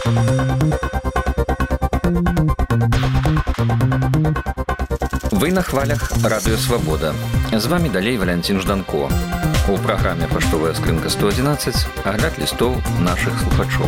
Вы на хвалях Радыё Свабода. З вами далей Валянцін Жданко. У праграме «Паштовая скрынка 111» агляд лістоў нашых слухачоў.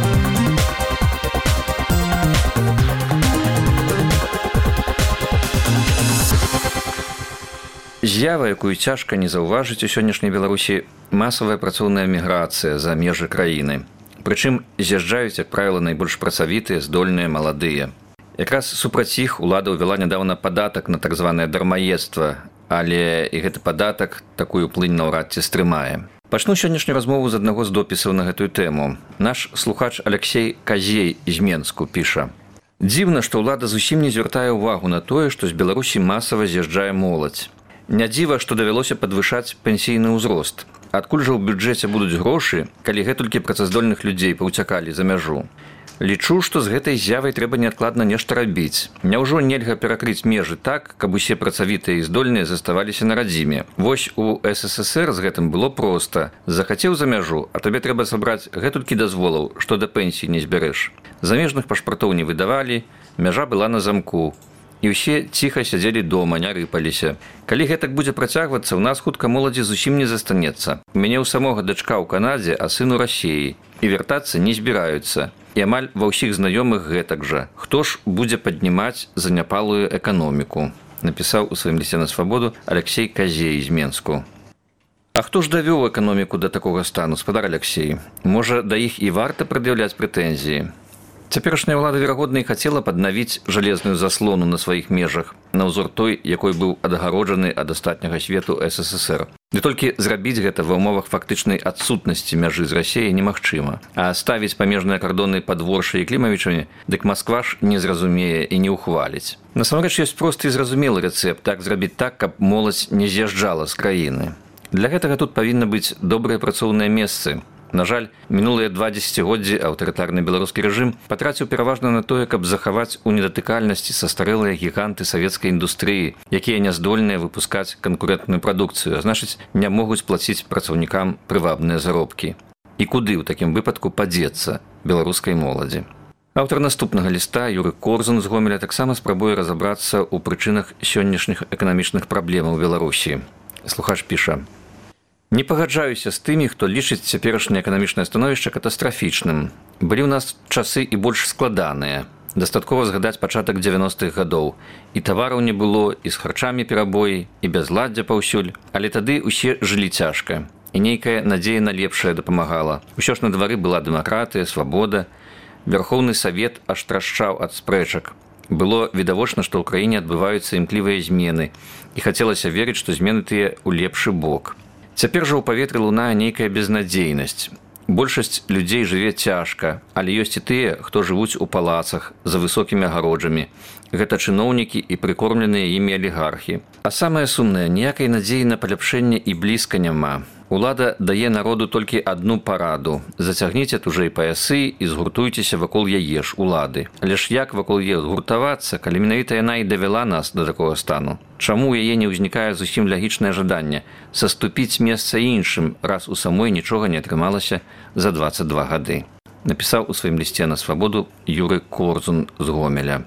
З'ява, якую цяжка не заўважыць у сённяшняй Беларусі, масавая працоўная міграцыя за межы краіны. Прычым з'язджаюць, як правіла, найбольш працавітыя, здольныя, маладыя. Якраз супраць іх улада ўвяла нядаўна падатак на так званае дармаедства, але і гэты падатак такую плынь наўрад ці стрымае. Пачну сённяшнюю размову з аднаго з допісаў на гэтую тэму. Наш слухач Алексей Казей з Менску піша: «Дзіўна, што ўлада зусім не звяртае ўвагу на тое, што з Беларусі масава з'язджае моладзь. Не дзіва, што давялося падвышаць пенсійны ўзрост. Адкуль жа ў бюджэце будуць грошы, калі гэтулькі працаздольных людзей паўцякалі за мяжу? Лічу, што з гэтай з'явай трэба неадкладна нешта рабіць. Няўжо нельга перакрыць межы так, каб усе працавітыя і здольныя заставаліся на радзіме? Вось у СССР з гэтым было проста. Захацеў за мяжу, а табе трэба сабраць гэтулькі дазволаў, што да пенсіі не збярэш. Замежных пашпартоў не выдавалі, мяжа была на замку. І ўсе ціха сядзелі дома, не рыпаліся. Калі гэтак будзе працягвацца, у нас хутка моладзі зусім не застанецца. У мяне ў самога дачка ў Канадзе, а сын у Расіі. І вяртацца не збіраюцца. І амаль ва ўсіх знаёмых гэтак жа. Хто ж будзе паднімаць заняпалую эканоміку?» Напісаў у сваім лісце на Свабоду Алексей Казей з Менску. А хто ж давёў эканоміку да такога стану, спадар Алексей? Можа, да іх і варта прад'яўляць прэтэнзіі? Цяперашняя ўлада, верагодна, і хацела паднавіць жалезную заслону на сваіх межах, на ўзор той, якой быў адгароджаны ад астатняга свету СССР. Ды толькі зрабіць гэта ва ўмовах фактычнай адсутнасці мяжы з Расіяй немагчыма. А ставіць памежныя кардоны пад Воршай і Клімавічамі, дык Масква ж не зразумее і не ўхваліць. Насамрэч ёсць просты і зразумелы рэцэпт, так зрабіць так, каб моладзь не з'язджала з краіны. Для гэтага тут павінны быць добрыя працоўныя месцы. На жаль, мінулыя 2 дзесяцігоддзі аўтарытарны беларускі рэжым патраціў пераважна на тое, каб захаваць у недатыкальнасці састарэлыя гіганты савецкай індустрыі, якія няздольныя выпускаць канкурэнтную прадукцыю, а значыць, не могуць плаціць працаўнікам прывабныя заробкі. І куды ў такім выпадку падзецца беларускай моладзі? Аўтар наступнага ліста, Юры Корзун з Гомеля, таксама спрабуе разабрацца ў прычынах сённяшніх эканамічных праблемаў Беларусі. Слухач піша: «Не пагаджаюся з тымі, хто лічыць цяперашняе эканамічнае становішча катастрафічным. Былі ў нас часы і больш складаныя. Дастаткова згадаць пачатак 90-х гадоў. І тавараў не было, і з харчамі перабоі, і бязладдзя паўсюль. Але тады ўсе жылі цяжка. І нейкая надзея на лепшае дапамагала. Усё ж на двары была дэмакратыя, свабода. Вярхоўны савет аж трашчаў ад спрэчак. Было відавочна, што ў краіне адбываюцца імклівыя змены. І хацелася верыць, што змены тыя ў лепшы бок. Цяпер жа ў паветры лунае нейкая безнадзейнасць. Большасць людзей жыве цяжка, але ёсць і тыя, хто жывуць у палацах за высокімі агароджамі. Гэта чыноўнікі і прыкормленыя імі алігархі. А самае сумнае, ніякай надзеі на паляпшэнне і блізка няма. Улада дае народу толькі адну параду. Зацягніце тужэй паясы і згуртуйцеся вакол яе ж, улады. Але ж як вакол яе згуртавацца, калі менавіта яна і давяла нас да такога стану? Чаму ў яе не ўзнікае зусім лагічнае жаданне саступіць месца іншым, раз у самой нічога не атрымалася за 22 гады? Напісаў у сваім лісце на Свабоду Юры Корзун з Гомеля.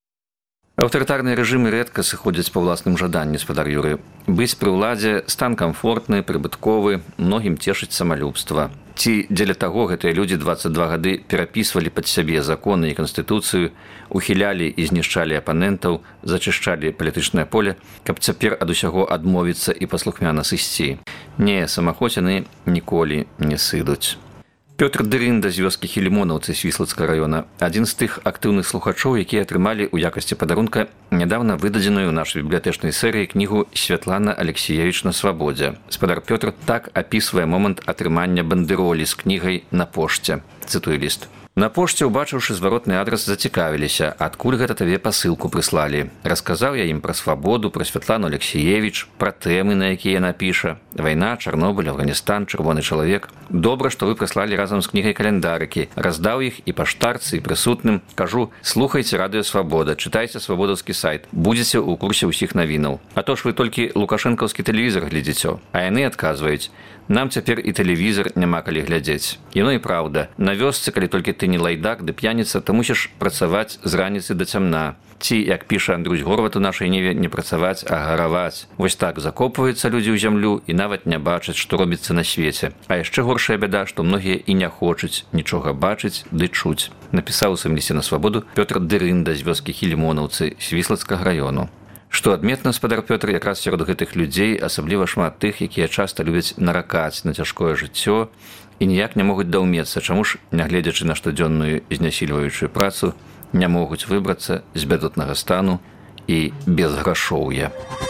Аўтарытарныя рэжымы рэдка сыходзяць па ўласным жаданні, спадар Юры. Быць пры ўладзе стан камфортны, прыбытковы, многім цешыць самалюбства. Ці дзеля таго гэтыя людзі 22 гады перапісвалі пад сябе законы і канстытуцыю, ухілялі і знішчалі апанентаў, зачышчалі палітычнае поле, каб цяпер ад усяго адмовіцца і паслухмяна сысці. Не, самахоць яны ніколі не сыдуць. Пётр Дырында з вёскі Хілімонаўцы Свіслацкага раёна, адзін з тых актыўных слухачоў, якія атрымалі ў якасці падарунка нядаўна выдадзеную ў нашай бібліятэчнай серыі кнігу «Святлана Алексіевіч на свабодзе». Спадар Пётр так апісвае момант атрымання бандэролі з кнігай на пошце. Цытую ліст. На пошце, убачыўшы зваротны адрас, зацікавіліся, адкуль гэта табе пасылку прыслалі. Расказаў я ім пра свабоду, пра Святлану Алексіевіч, пра тэмы, на якія яна піша. Вайна, Чарнобыль, Афганістан, чырвоны чалавек. Добра, што вы прыслалі разам з кнігай каляндарыкі. Раздаў іх і паштарцы, і прысутным. Кажу, слухайце Радыё Свабода, чытайце свабодаўскі сайт. Будзеце ў курсе ўсіх навінаў. А то ж вы толькі лукашэнкаўскі тэлевізар глядзіцё. А яны адказваюць: нам цяпер і тэлевізар няма калі глядзець. Яно і праўда. На вёсцы, калі толькі ты не лайдак ды п'яніца, то мусіш працаваць з раніцы да цямна. Ці, як піша Андрусь Горват у нашай ніве, не працаваць, а гараваць. Вось так закопваюцца людзі ў зямлю і нават не бачаць, што робіцца на свеце. А яшчэ горшая бяда, што многія і не хочуць нічога бачыць ды чуць. Напісаў у сваім лісце на свабоду Пётр Дырында з вёскі Хілімонаўцы Свіслацкага раёну. Што адметна, спадар Пётр, якраз сярод гэтых людзей асабліва шмат тых, якія часта любяць наракаць на цяжкое жыццё і ніяк не могуць даўмецца, чаму ж, нягледзячы на штодзённую знясільваючую працу, не могуць выбрацца з бядотнага стану і безграшоўя.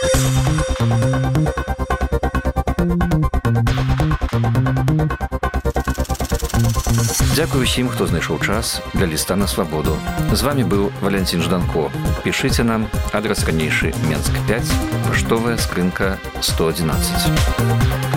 Дзякую ўсім, хто знайшоў час для ліста на свабоду. З вамі быў Валянцін Жданко. Пішыце нам, адрас ранейшы Менск 5, паштовая скрынка 111.